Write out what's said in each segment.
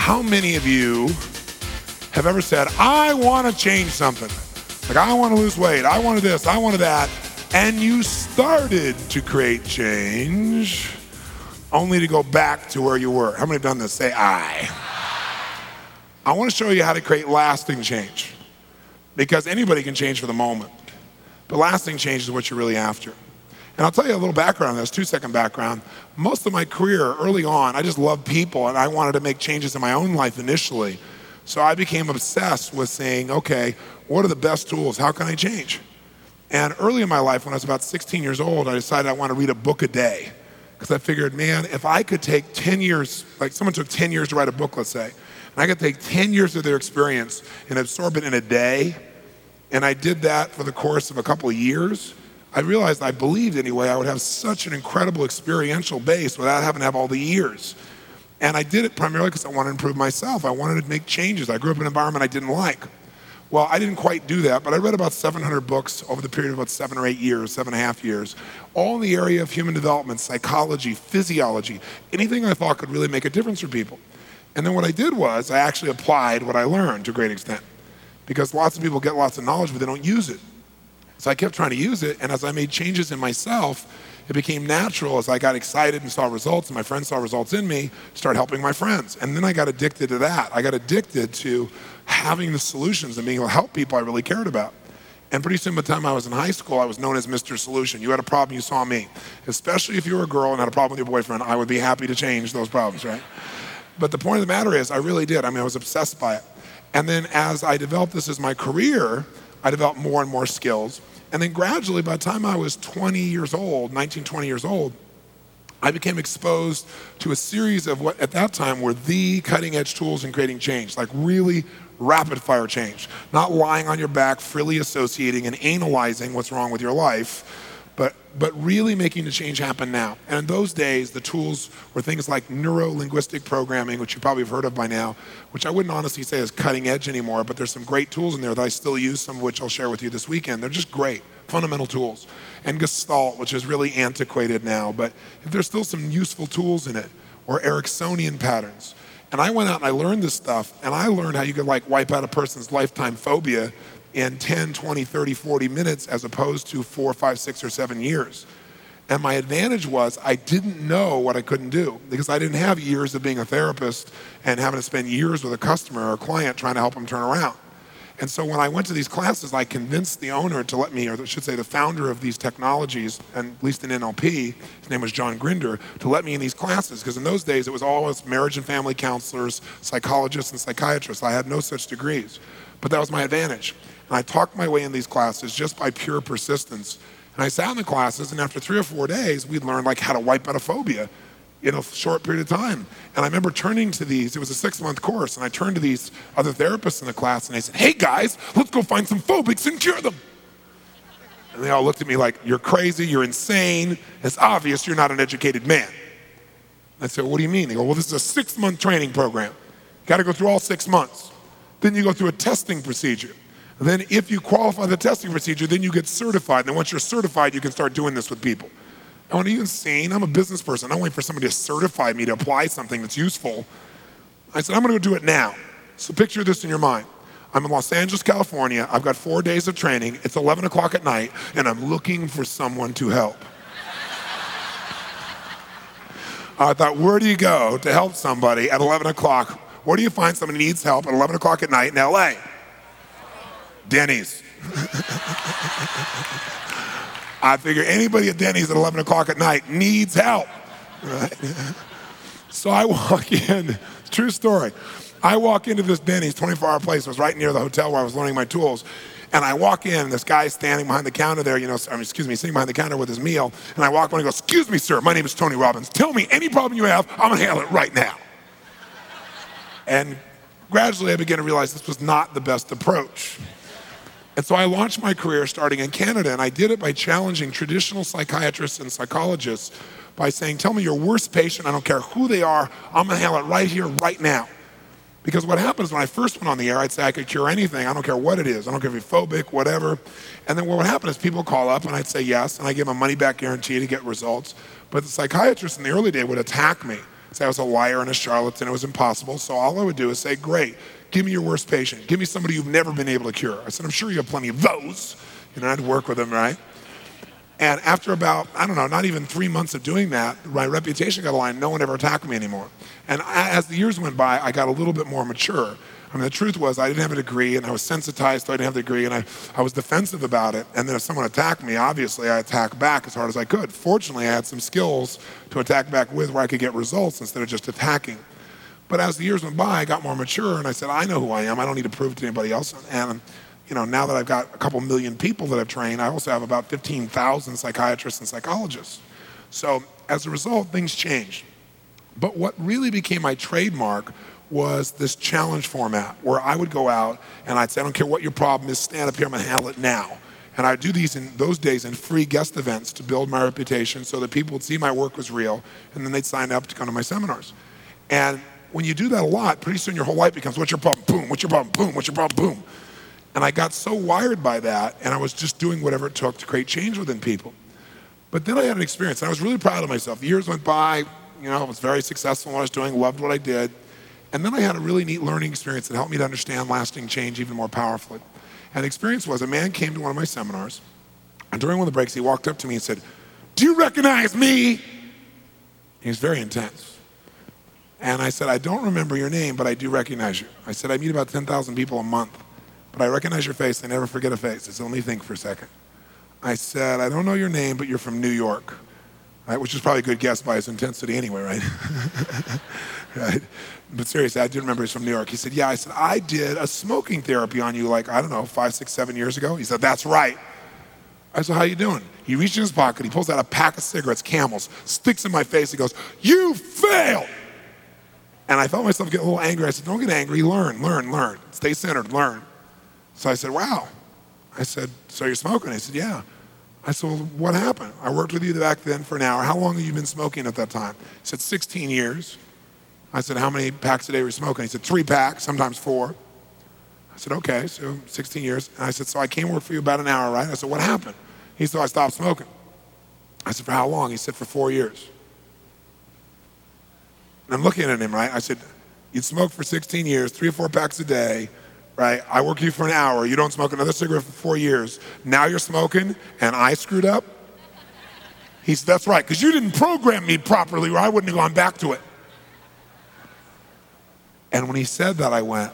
How many of you have ever said, I want to change something? Like, I want to lose weight, I wanted this, I wanted that, and you started to create change only to go back to where you were? How many have done this? Say I want to show you how to create lasting change, because anybody can change for the moment, but lasting change is what you're really after. And I'll tell you a little background on this, 2-second background. Most of my career, early on, I just loved people and I wanted to make changes in my own life initially. So I became obsessed with saying, okay, what are the best tools? How can I change? And early in my life, when I was about 16 years old, I decided I want to read a book a day. Because I figured, man, if I could take 10 years, like someone took 10 years to write a book, let's say, and I could take 10 years of their experience and absorb it in a day, and I did that for the course of a couple of years, I realized, I believed anyway, I would have such an incredible experiential base without having to have all the years. And I did it primarily because I wanted to improve myself. I wanted to make changes. I grew up in an environment I didn't like. Well, I didn't quite do that, but I read about 700 books over the period of about 7 or 8 years, 7.5 years, all in the area of human development, psychology, physiology, anything I thought could really make a difference for people. And then what I did was I actually applied what I learned to a great extent, because lots of people get lots of knowledge, but they don't use it. So I kept trying to use it, and as I made changes in myself, it became natural as I got excited and saw results, and my friends saw results in me, start helping my friends. And then I got addicted to that. I got addicted to having the solutions and being able to help people I really cared about. And pretty soon by the time I was in high school, I was known as Mr. Solution. You had a problem, you saw me. Especially if you were a girl and had a problem with your boyfriend, I would be happy to change those problems, right? But the point of the matter is, I really did. I mean, I was obsessed by it. And then as I developed this as my career, I developed more and more skills. And then gradually, by the time I was 20 years old, 19, 20 years old, I became exposed to a series of what at that time were the cutting edge tools in creating change, like really rapid fire change. Not lying on your back, freely associating and analyzing what's wrong with your life, but really making the change happen now. And in those days, the tools were things like neuro-linguistic programming, which you probably have heard of by now, which I wouldn't honestly say is cutting edge anymore, but there's some great tools in there that I still use, some of which I'll share with you this weekend. They're just great, fundamental tools. And Gestalt, which is really antiquated now, but there's still some useful tools in it, or Ericksonian patterns. And I went out and I learned this stuff, and I learned how you could like wipe out a person's lifetime phobia in 10, 20, 30, 40 minutes as opposed to 4, 5, 6, or 7 years. And my advantage was I didn't know what I couldn't do, because I didn't have years of being a therapist and having to spend years with a customer or a client trying to help them turn around. And so when I went to these classes, I convinced the owner to let me, or I should say the founder of these technologies, and at least in NLP, his name was John Grinder, to let me in these classes, because in those days it was always marriage and family counselors, psychologists, and psychiatrists. I had no such degrees, but that was my advantage. And I talked my way in these classes just by pure persistence. And I sat in the classes, and after 3 or 4 days, we'd learned like how to wipe out a phobia in a short period of time. And I remember turning to these, it was a 6-month course, and I turned to these other therapists in the class, and I said, hey guys, let's go find some phobics and cure them. And they all looked at me like, you're crazy, you're insane, it's obvious you're not an educated man. I said, what do you mean? They go, well, this is a 6-month training program. You gotta go through all 6 months. Then you go through a testing procedure. And then if you qualify the testing procedure, then you get certified. And then once you're certified, you can start doing this with people. I went, are you insane? I'm a business person. I don't wait for somebody to certify me to apply something that's useful. I said, I'm gonna go do it now. So picture this in your mind. I'm in Los Angeles, California. I've got 4 days of training. It's 11 o'clock at night, and I'm looking for someone to help. I thought, where do you go to help somebody at 11 o'clock? Where do you find somebody who needs help at 11 o'clock at night in LA? Denny's. I figure anybody at Denny's at 11 o'clock at night needs help. Right? So I walk in, true story. I walk into this Denny's 24-hour place. It was right near the hotel where I was learning my tools. And I walk in, and this guy's standing behind the counter there, sitting behind the counter with his meal. And I walk in and I go, excuse me, sir, my name is Tony Robbins. Tell me any problem you have, I'm gonna handle it right now. And gradually I began to realize this was not the best approach. And so I launched my career starting in Canada, and I did it by challenging traditional psychiatrists and psychologists by saying, tell me your worst patient, I don't care who they are, I'm gonna handle it right here, right now. Because what happens when I first went on the air, I'd say I could cure anything, I don't care what it is, I don't care if you're phobic, whatever. And then what would happen is people would call up and I'd say yes, and I give them a money back guarantee to get results. But the psychiatrists in the early day would attack me, say I was a liar and a charlatan. It was impossible. So all I would do is say, great, give me your worst patient. Give me somebody you've never been able to cure. I said, I'm sure you have plenty of those. I'd work with them, right? And after about, I don't know, not even 3 months of doing that, my reputation got aligned. No one ever attacked me anymore. And as the years went by, I got a little bit more mature. I mean, the truth was I didn't have a degree, and I was sensitized, so I didn't have the degree, and I was defensive about it. And then if someone attacked me, obviously I attacked back as hard as I could. Fortunately, I had some skills to attack back with where I could get results instead of just attacking. But as the years went by, I got more mature, and I said, I know who I am. I don't need to prove it to anybody else. And now that I've got a couple million people that I've trained, I also have about 15,000 psychiatrists and psychologists. So as a result, things changed. But what really became my trademark was this challenge format where I would go out and I'd say, I don't care what your problem is, stand up here, I'm gonna handle it now. And I'd do these in those days in free guest events to build my reputation so that people would see my work was real, and then they'd sign up to come to my seminars. And when you do that a lot, pretty soon your whole life becomes, what's your problem? Boom, what's your problem? Boom, what's your problem? Boom. And I got so wired by that, and I was just doing whatever it took to create change within people. But then I had an experience, and I was really proud of myself. The years went by, I was very successful in what I was doing, loved what I did. And then I had a really neat learning experience that helped me to understand lasting change even more powerfully. And the experience was a man came to one of my seminars, and during one of the breaks, he walked up to me and said, do you recognize me? He was very intense. And I said, I don't remember your name, but I do recognize you. I said, I meet about 10,000 people a month, but I recognize your face. I never forget a face. So let me think for a second. I said, I don't know your name, but you're from New York, right? Which is probably a good guess by his intensity anyway, right? Right? But seriously, I did remember he's from New York. He said, yeah. I said, I did a smoking therapy on you like, I don't know, 5, 6, 7 years ago. He said, that's right. I said, how you doing? He reached in his pocket, he pulls out a pack of cigarettes, Camels, sticks in my face, he goes, you failed! And I felt myself get a little angry. I said, don't get angry, learn. Stay centered, learn. So I said, wow. I said, so you're smoking? He said, yeah. I said, well, what happened? I worked with you back then for an hour. How long have you been smoking at that time? He said, 16 years. I said, how many packs a day were you smoking? He said, 3 packs, sometimes 4. I said, okay, so 16 years. And I said, so I came work for you about an hour, right? I said, what happened? He said, I stopped smoking. I said, for how long? He said, for 4 years. And I'm looking at him, right? I said, you'd smoked for 16 years, 3 or 4 packs a day, right? I work with you for an hour. You don't smoke another cigarette for 4 years. Now you're smoking, and I screwed up? He said, that's right, because you didn't program me properly, or I wouldn't have gone back to it. And when he said that, I went,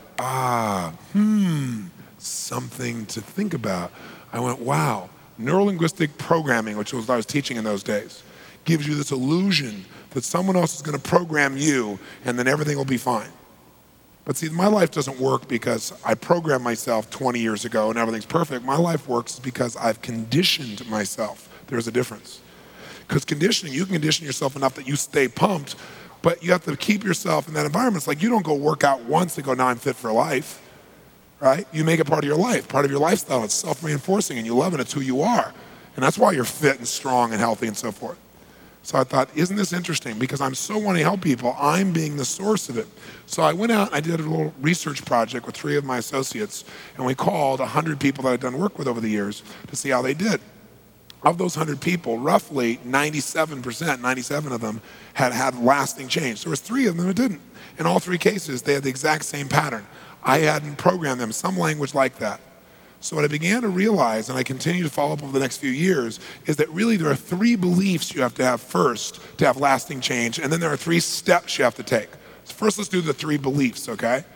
something to think about. I went, wow, neurolinguistic programming, which was what I was teaching in those days, gives you this illusion that someone else is going to program you and then everything will be fine. But see, my life doesn't work because I programmed myself 20 years ago and everything's perfect. My life works because I've conditioned myself. There's a difference. Because conditioning, you can condition yourself enough that you stay pumped, but you have to keep yourself in that environment. It's like you don't go work out once and go, now I'm fit for life, right? You make it part of your life, part of your lifestyle. It's self-reinforcing and you love it. It's who you are. And that's why you're fit and strong and healthy and so forth. So I thought, isn't this interesting? Because I'm so wanting to help people, I'm being the source of it. So I went out and I did a little research project with 3 of my associates, and we called 100 people that I'd done work with over the years to see how they did. Of those 100 people, roughly 97% of them had lasting change. There was 3 of them who didn't. In all 3 cases, they had the exact same pattern. I hadn't programmed them, some language like that. So what I began to realize, and I continue to follow up over the next few years, is that really there are 3 beliefs you have to have first to have lasting change, and then there are 3 steps you have to take. So first, let's do the 3 beliefs, okay?